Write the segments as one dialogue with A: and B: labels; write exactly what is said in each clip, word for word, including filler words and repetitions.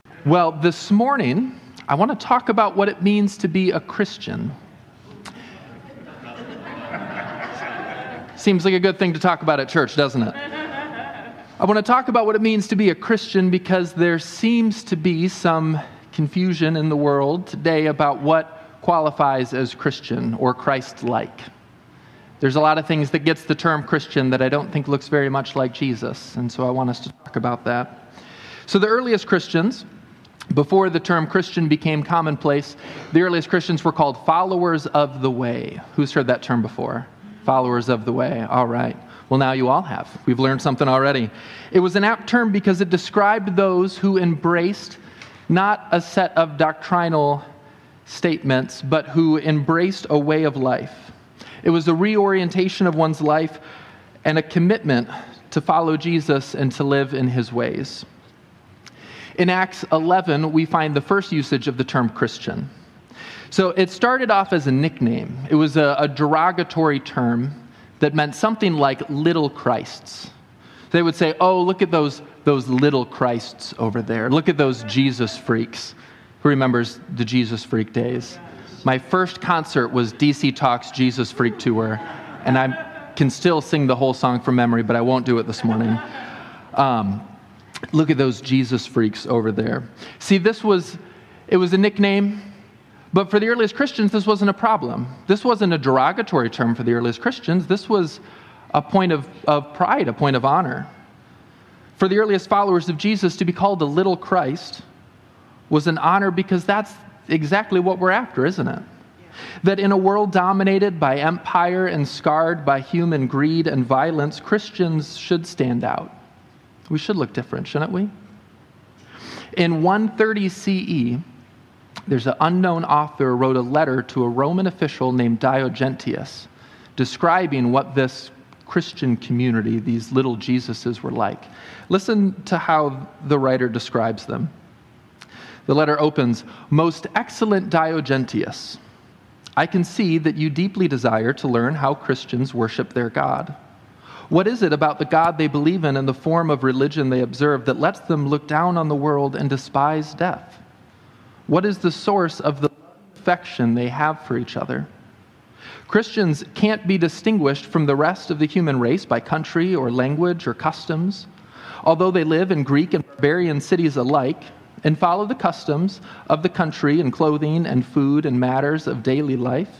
A: Well, this morning, I want to talk about what it means to be a Christian. Seems like a good thing to talk about at church, doesn't it? I want to talk about what it means to be a Christian because there seems to be some confusion in the world today about what qualifies as Christian or Christ-like. There's a lot of things that gets the term Christian that I don't think looks very much like Jesus, and so I want us to talk about that. So the earliest Christians, before the term Christian became commonplace, the earliest Christians were called followers of the way. Who's heard that term before? Followers of the way. All right. Well, now you all have. We've learned something already. It was an apt term because it described those who embraced not a set of doctrinal statements, but who embraced a way of life. It was a reorientation of one's life and a commitment to follow Jesus and to live in his ways. In Acts eleven, we find the first usage of the term Christian. So it started off as a nickname. It was a, a derogatory term that meant something like little Christs. They would say, oh, look at those, those little Christs over there. Look at those Jesus freaks. Who remembers the Jesus Freak days? My first concert was D C Talk's Jesus Freak Tour, and I can still sing the whole song from memory, but I won't do it this morning. Um, look at those Jesus freaks over there. See, this was, it was a nickname, but for the earliest Christians, this wasn't a problem. This wasn't a derogatory term for the earliest Christians. This was a point of, of pride, a point of honor. For the earliest followers of Jesus, to be called a little Christ was an honor because that's exactly what we're after, isn't it? Yeah. That in a world dominated by empire and scarred by human greed and violence, Christians should stand out. We should look different, shouldn't we? In one thirty C E, there's an unknown author wrote a letter to a Roman official named Diogentius, describing what this Christian community, these little Jesuses, were like. Listen to how the writer describes them. The letter opens, "Most excellent Diogentius, I can see that you deeply desire to learn how Christians worship their God. What is it about the God they believe in and the form of religion they observe that lets them look down on the world and despise death? What is the source of the affection they have for each other? Christians can't be distinguished from the rest of the human race by country or language or customs. Although they live in Greek and barbarian cities alike, and follow the customs of the country and clothing and food and matters of daily life.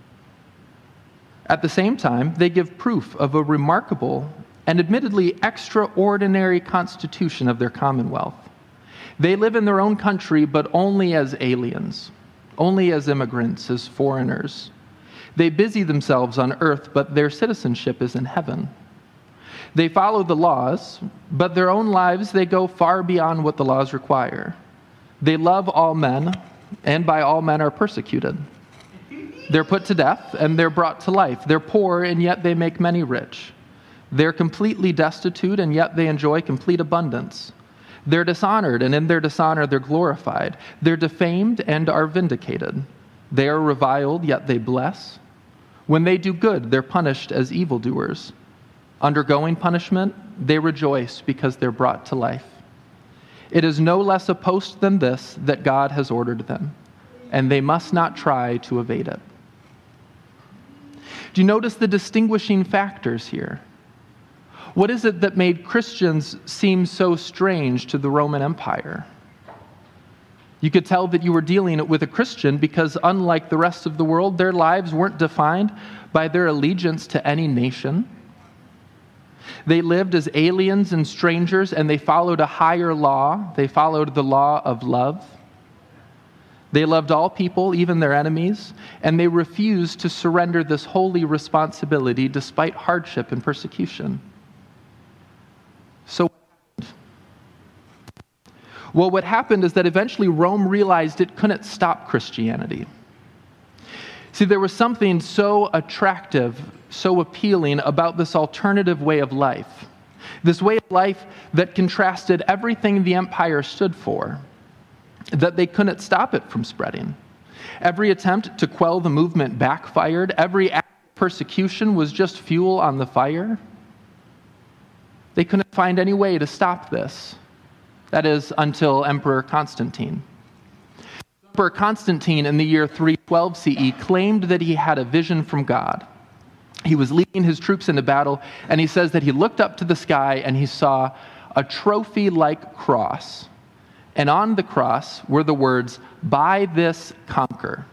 A: At the same time, they give proof of a remarkable and admittedly extraordinary constitution of their commonwealth. They live in their own country, but only as aliens, only as immigrants, as foreigners. They busy themselves on earth, but their citizenship is in heaven. They follow the laws, but their own lives, they go far beyond what the laws require. They love all men, and by all men are persecuted. They're put to death, and they're brought to life. They're poor, and yet they make many rich. They're completely destitute, and yet they enjoy complete abundance. They're dishonored, and in their dishonor they're glorified. They're defamed and are vindicated. They are reviled, yet they bless. When they do good, they're punished as evildoers. Undergoing punishment, they rejoice because they're brought to life. It is no less a post than this that God has ordered them, and they must not try to evade it." Do you notice the distinguishing factors here? What is it that made Christians seem so strange to the Roman Empire? You could tell that you were dealing with a Christian because, unlike the rest of the world, their lives weren't defined by their allegiance to any nation. They lived as aliens and strangers, and they followed a higher law. They followed the law of love. They loved all people, even their enemies, and they refused to surrender this holy responsibility despite hardship and persecution. So, well, what happened is that eventually Rome realized it couldn't stop Christianity. See, there was something so attractive, so appealing about this alternative way of life. This way of life that contrasted everything the empire stood for, that they couldn't stop it from spreading. Every attempt to quell the movement backfired. Every act of persecution was just fuel on the fire. They couldn't find any way to stop this. That is, until Emperor Constantine. Emperor Constantine, in the year three twelve C E, claimed that he had a vision from God. He was leading his troops into battle, and he says that he looked up to the sky and he saw a trophy-like cross. And on the cross were the words, "By this conquer."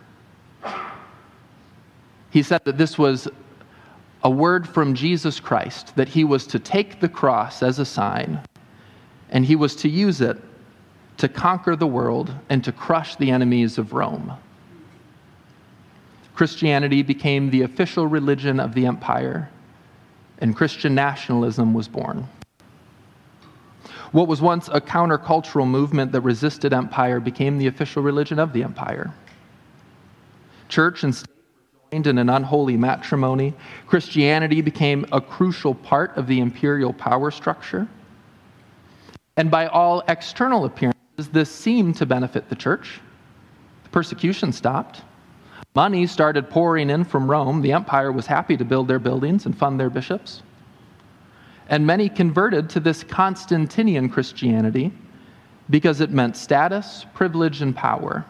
A: He said that this was a word from Jesus Christ, that he was to take the cross as a sign, and he was to use it to conquer the world and to crush the enemies of Rome. Christianity became the official religion of the empire, and Christian nationalism was born. What was once a countercultural movement that resisted empire became the official religion of the empire. Church and state were joined in an unholy matrimony. Christianity became a crucial part of the imperial power structure. And by all external appearances, this seemed to benefit the church. The persecution stopped. Money started pouring in from Rome. The empire was happy to build their buildings and fund their bishops. And many converted to this Constantinian Christianity because it meant status, privilege, and power.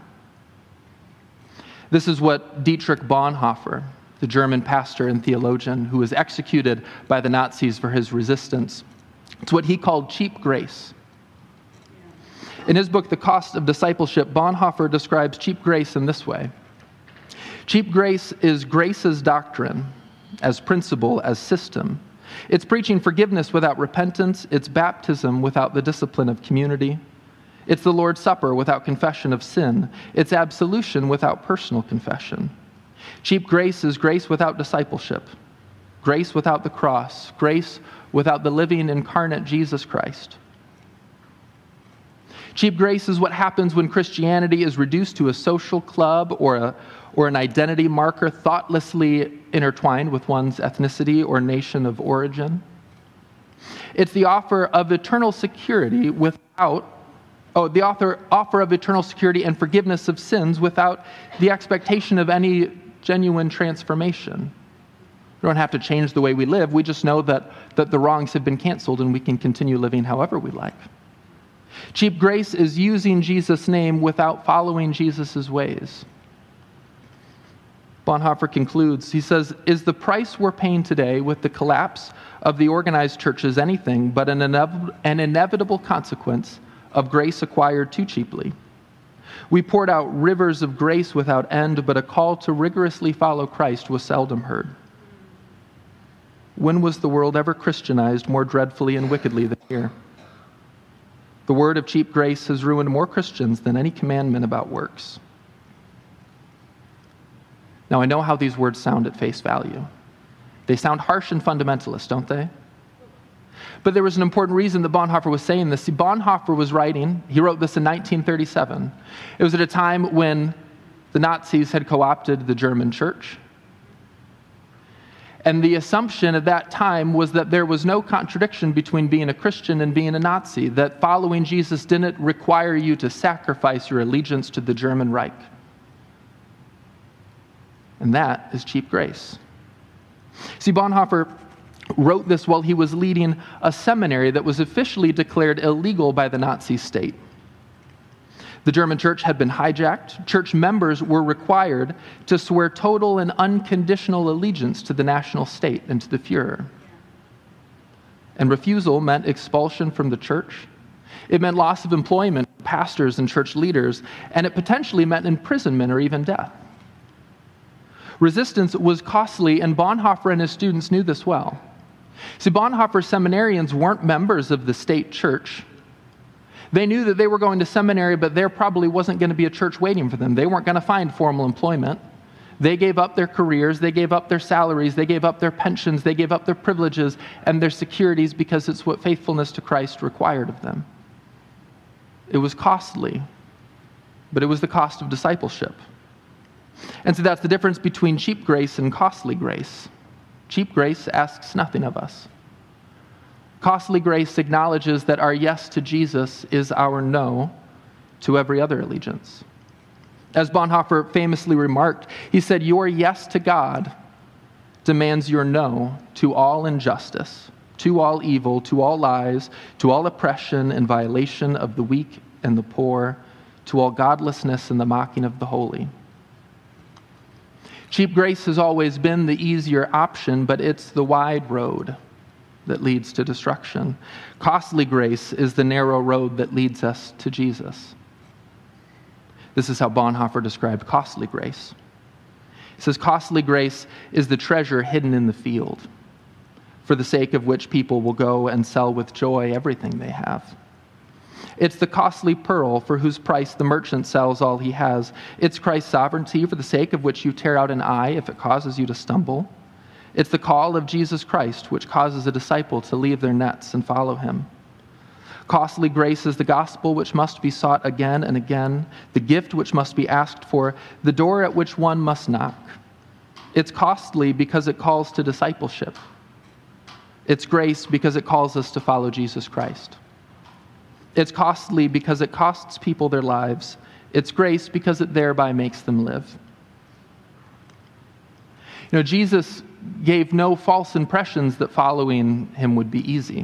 A: This is what Dietrich Bonhoeffer, the German pastor and theologian who was executed by the Nazis for his resistance, it's what he called cheap grace. In his book, The Cost of Discipleship, Bonhoeffer describes cheap grace in this way. Cheap grace is grace's doctrine, as principle, as system. It's preaching forgiveness without repentance. It's baptism without the discipline of community. It's the Lord's Supper without confession of sin. It's absolution without personal confession. Cheap grace is grace without discipleship, grace without the cross, grace without the living, incarnate Jesus Christ. Cheap grace is what happens when Christianity is reduced to a social club or a or an identity marker thoughtlessly intertwined with one's ethnicity or nation of origin. It's the offer of eternal security without, oh, the author, offer of eternal security and forgiveness of sins without the expectation of any genuine transformation. We don't have to change the way we live. We just know that, that the wrongs have been canceled and we can continue living however we like. Cheap grace is using Jesus' name without following Jesus' ways. Bonhoeffer concludes, he says, "Is the price we're paying today with the collapse of the organized churches anything but an, inev- an inevitable consequence of grace acquired too cheaply? We poured out rivers of grace without end, but a call to rigorously follow Christ was seldom heard. When was the world ever Christianized more dreadfully and wickedly than here? The word of cheap grace has ruined more Christians than any commandment about works." Now, I know how these words sound at face value. They sound harsh and fundamentalist, don't they? But there was an important reason that Bonhoeffer was saying this. See, Bonhoeffer was writing, he wrote this in nineteen thirty-seven. It was at a time when the Nazis had co-opted the German church. And the assumption at that time was that there was no contradiction between being a Christian and being a Nazi, that following Jesus didn't require you to sacrifice your allegiance to the German Reich. And that is cheap grace. See, Bonhoeffer wrote this while he was leading a seminary that was officially declared illegal by the Nazi state. The German church had been hijacked. Church members were required to swear total and unconditional allegiance to the national state and to the Fuhrer. And refusal meant expulsion from the church. It meant loss of employment for pastors and church leaders, and it potentially meant imprisonment or even death. Resistance was costly, and Bonhoeffer and his students knew this well. See, Bonhoeffer's seminarians weren't members of the state church. They knew that they were going to seminary, but there probably wasn't going to be a church waiting for them. They weren't going to find formal employment. They gave up their careers, they gave up their salaries, they gave up their pensions, they gave up their privileges and their securities because it's what faithfulness to Christ required of them. It was costly, but it was the cost of discipleship. And so that's the difference between cheap grace and costly grace. Cheap grace asks nothing of us. Costly grace acknowledges that our yes to Jesus is our no to every other allegiance. As Bonhoeffer famously remarked, he said, "Your yes to God demands your no to all injustice, to all evil, to all lies, to all oppression and violation of the weak and the poor, to all godlessness and the mocking of the holy. Cheap grace has always been the easier option, but it's the wide road that leads to destruction. Costly grace is the narrow road that leads us to Jesus. This is how Bonhoeffer described costly grace. He says, costly grace is the treasure hidden in the field, for the sake of which people will go and sell with joy everything they have. It's the costly pearl for whose price the merchant sells all he has. It's Christ's sovereignty for the sake of which you tear out an eye if it causes you to stumble. It's the call of Jesus Christ which causes a disciple to leave their nets and follow him. Costly grace is the gospel which must be sought again and again, the gift which must be asked for, the door at which one must knock. It's costly because it calls to discipleship. It's grace because it calls us to follow Jesus Christ. It's costly because it costs people their lives. It's grace because it thereby makes them live. You know, Jesus gave no false impressions that following him would be easy.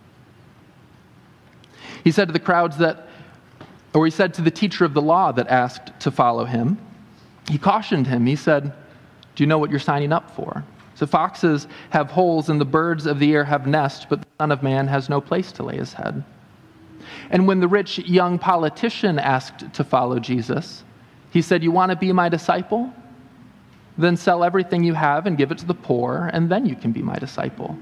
A: He said to the crowds that, or he said to the teacher of the law that asked to follow him, he cautioned him. He said, do you know what you're signing up for? So foxes have holes and the birds of the air have nests, but the Son of Man has no place to lay his head. And when the rich young politician asked to follow Jesus, he said, you want to be my disciple? Then sell everything you have and give it to the poor, and then you can be my disciple.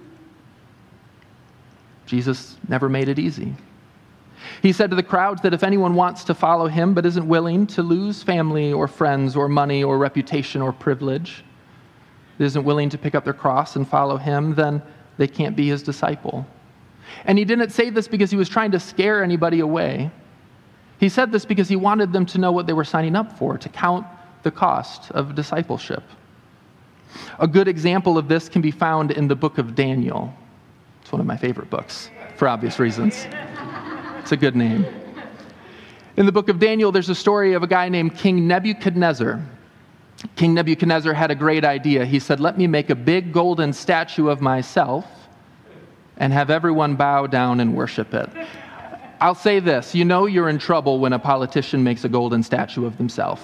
A: Jesus never made it easy. He said to the crowds that if anyone wants to follow him but isn't willing to lose family or friends or money or reputation or privilege, isn't willing to pick up their cross and follow him, then they can't be his disciple. And he didn't say this because he was trying to scare anybody away. He said this because he wanted them to know what they were signing up for, to count the cost of discipleship. A good example of this can be found in the book of Daniel. It's one of my favorite books, for obvious reasons. It's a good name. In the book of Daniel, there's a story of a guy named King Nebuchadnezzar. King Nebuchadnezzar had a great idea. He said, let me make a big golden statue of myself and have everyone bow down and worship it. I'll say this, you know you're in trouble when a politician makes a golden statue of themselves.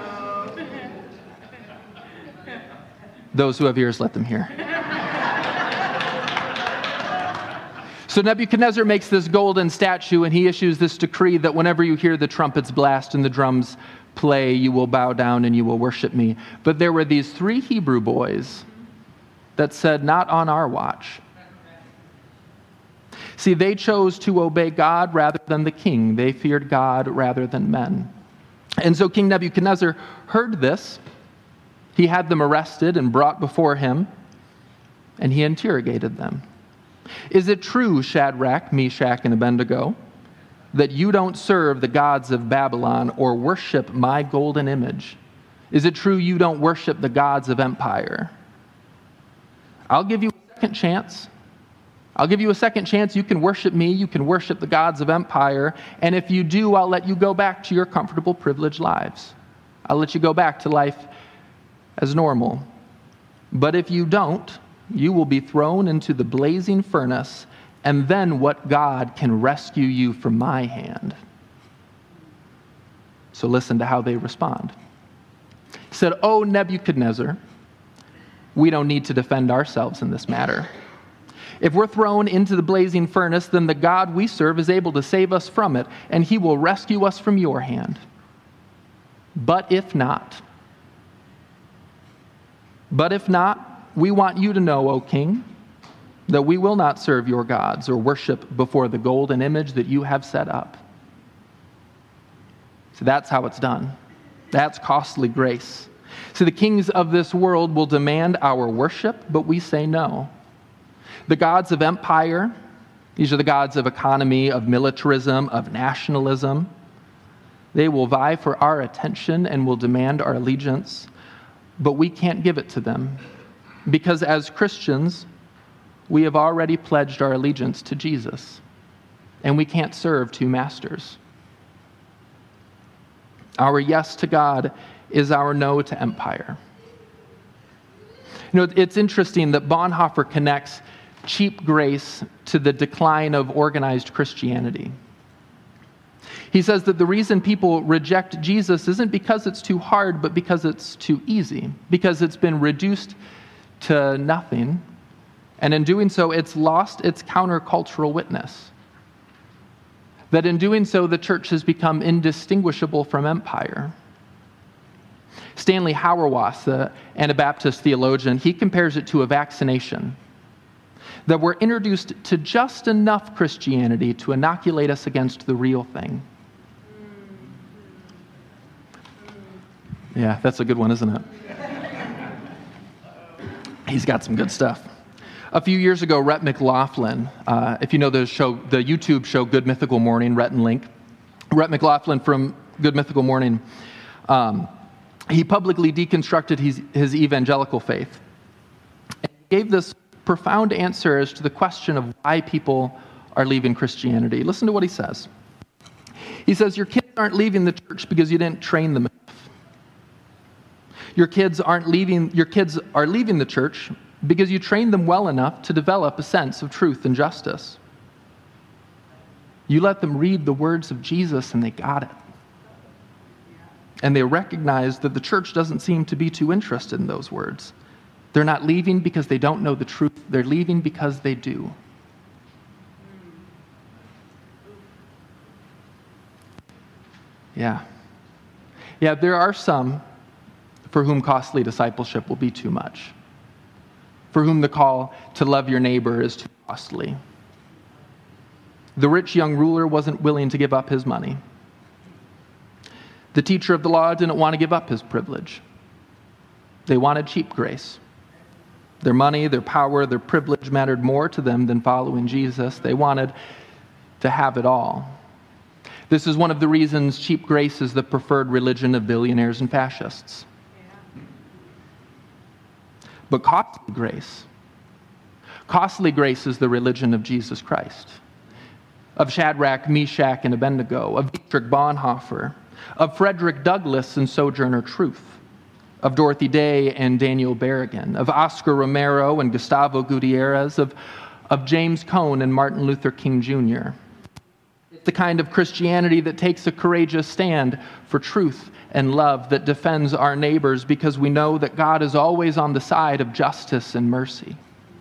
A: Those who have ears, let them hear. So Nebuchadnezzar makes this golden statue, and he issues this decree that whenever you hear the trumpets blast and the drums play, you will bow down and you will worship me. But there were these three Hebrew boys that said, not on our watch. See, they chose to obey God rather than the king. They feared God rather than men. And so King Nebuchadnezzar heard this. He had them arrested and brought before him, and he interrogated them. Is it true, Shadrach, Meshach, and Abednego, that you don't serve the gods of Babylon or worship my golden image? Is it true you don't worship the gods of empire? I'll give you a second chance. I'll give you a second chance. You can worship me. You can worship the gods of empire. And if you do, I'll let you go back to your comfortable, privileged lives. I'll let you go back to life as normal. But if you don't, you will be thrown into the blazing furnace, and then what God can rescue you from my hand? So listen to how they respond. He said, "O Nebuchadnezzar, we don't need to defend ourselves in this matter. If we're thrown into the blazing furnace, then the God we serve is able to save us from it, and he will rescue us from your hand. But if not, but if not, we want you to know, O king, that we will not serve your gods or worship before the golden image that you have set up." So that's how it's done. That's costly grace. So the kings of this world will demand our worship, but we say no. The gods of empire, these are the gods of economy, of militarism, of nationalism. They will vie for our attention and will demand our allegiance, but we can't give it to them because as Christians, we have already pledged our allegiance to Jesus, and we can't serve two masters. Our yes to God is our no to empire. You know, it's interesting that Bonhoeffer connects cheap grace to the decline of organized Christianity. He says that the reason people reject Jesus isn't because it's too hard, but because it's too easy, because it's been reduced to nothing, and in doing so, it's lost its countercultural witness. That in doing so, the church has become indistinguishable from empire. Stanley Hauerwas, the Anabaptist theologian, he compares it to a vaccination. That we're introduced to just enough Christianity to inoculate us against the real thing. Yeah, that's a good one, isn't it? He's got some good stuff. A few years ago, Rhett McLaughlin, uh, if you know the show, the YouTube show Good Mythical Morning, Rhett and Link, Rhett McLaughlin from Good Mythical Morning, um, he publicly deconstructed his, his evangelical faith. And he gave this profound answer as to the question of why people are leaving Christianity. Listen to what he says. He says, your kids aren't leaving the church because you didn't train them enough. Your kids aren't leaving, your kids are leaving the church because you trained them well enough to develop a sense of truth and justice. You let them read the words of Jesus and they got it. And they recognized that the church doesn't seem to be too interested in those words. They're not leaving because they don't know the truth. They're leaving because they do. Yeah. Yeah, there are some for whom costly discipleship will be too much, for whom the call to love your neighbor is too costly. The rich young ruler wasn't willing to give up his money. The teacher of the law didn't want to give up his privilege. They wanted cheap grace. Their money, their power, their privilege mattered more to them than following Jesus. They wanted to have it all. This is one of the reasons cheap grace is the preferred religion of billionaires and fascists. But costly grace, costly grace is the religion of Jesus Christ, of Shadrach, Meshach, and Abednego, of Dietrich Bonhoeffer, of Frederick Douglass and Sojourner Truth, of Dorothy Day and Daniel Berrigan, of Oscar Romero and Gustavo Gutierrez, of, of James Cone and Martin Luther King Junior It's the kind of Christianity that takes a courageous stand for truth and love, that defends our neighbors because we know that God is always on the side of justice and mercy.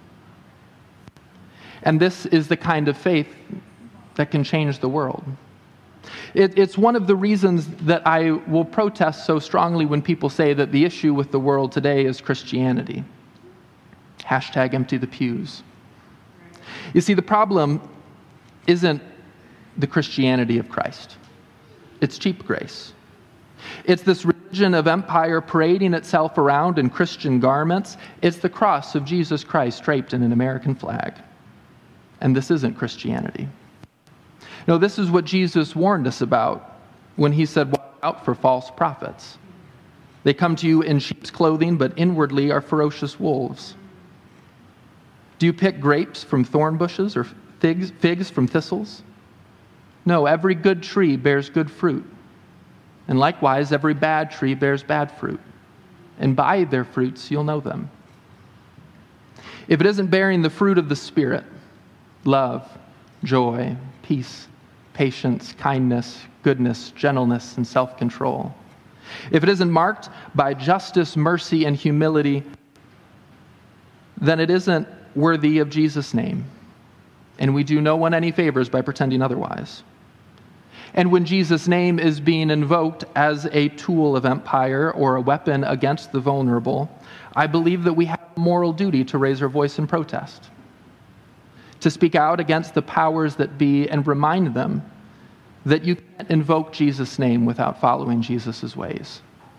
A: And this is the kind of faith that can change the world. It, it's one of the reasons that I will protest so strongly when people say that the issue with the world today is Christianity. Hashtag empty the pews. You see, the problem isn't the Christianity of Christ. It's cheap grace. It's this religion of empire parading itself around in Christian garments. It's the cross of Jesus Christ draped in an American flag. And this isn't Christianity. No, this is what Jesus warned us about when he said, watch out for false prophets. They come to you in sheep's clothing, but inwardly are ferocious wolves. Do you pick grapes from thorn bushes or figs, figs from thistles? No, every good tree bears good fruit. And likewise, every bad tree bears bad fruit. And by their fruits you'll know them. If it isn't bearing the fruit of the Spirit, love, joy, peace, patience, kindness, goodness, gentleness, and self-control, if it isn't marked by justice, mercy, and humility, then it isn't worthy of Jesus' name. And we do no one any favors by pretending otherwise. And when Jesus' name is being invoked as a tool of empire or a weapon against the vulnerable, I believe that we have a moral duty to raise our voice in protest, to speak out against the powers that be and remind them that you can't invoke Jesus' name without following Jesus' ways.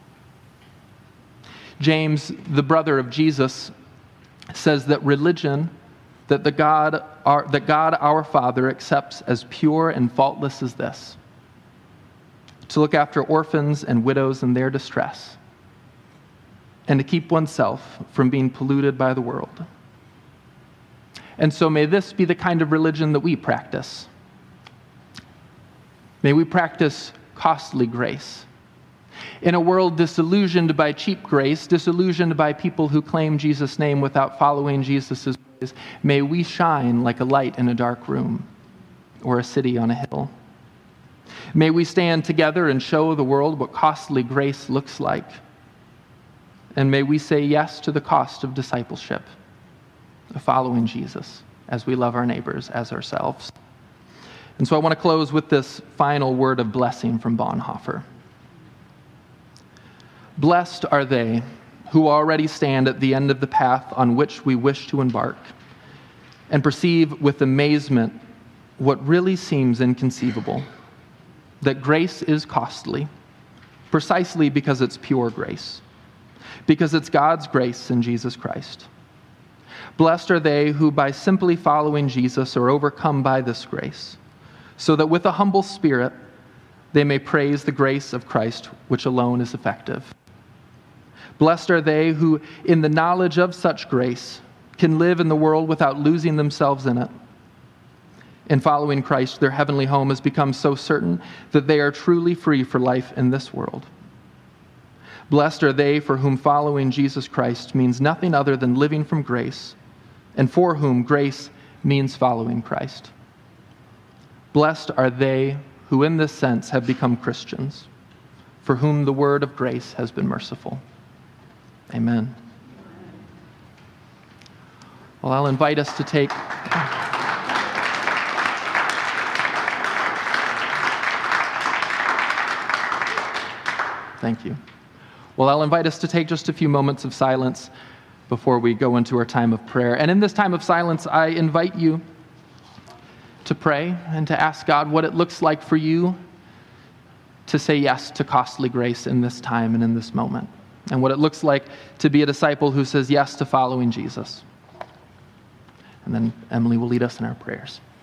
A: James, the brother of Jesus, says that religion that the God our, that God our Father accepts as pure and faultless is this: to look after orphans and widows in their distress, and to keep oneself from being polluted by the world. And so may this be the kind of religion that we practice. May we practice costly grace. In a world disillusioned by cheap grace, disillusioned by people who claim Jesus' name without following Jesus' ways, may we shine like a light in a dark room or a city on a hill. May we stand together and show the world what costly grace looks like. And may we say yes to the cost of discipleship, of following Jesus as we love our neighbors as ourselves. And so I want to close with this final word of blessing from Bonhoeffer. Blessed are they who already stand at the end of the path on which we wish to embark and perceive with amazement what really seems inconceivable, that grace is costly, precisely because it's pure grace, because it's God's grace in Jesus Christ. Blessed are they who by simply following Jesus are overcome by this grace, so that with a humble spirit they may praise the grace of Christ, which alone is effective. Blessed are they who, in the knowledge of such grace, can live in the world without losing themselves in it. In following Christ, their heavenly home has become so certain that they are truly free for life in this world. Blessed are they for whom following Jesus Christ means nothing other than living from grace, and for whom grace means following Christ. Blessed are they who in this sense have become Christians, for whom the word of grace has been merciful. Amen. Well, I'll invite us to take... Thank you. Well, I'll invite us to take just a few moments of silence before we go into our time of prayer. And in this time of silence, I invite you to pray and to ask God what it looks like for you to say yes to costly grace in this time and in this moment, and what it looks like to be a disciple who says yes to following Jesus. And then Emily will lead us in our prayers.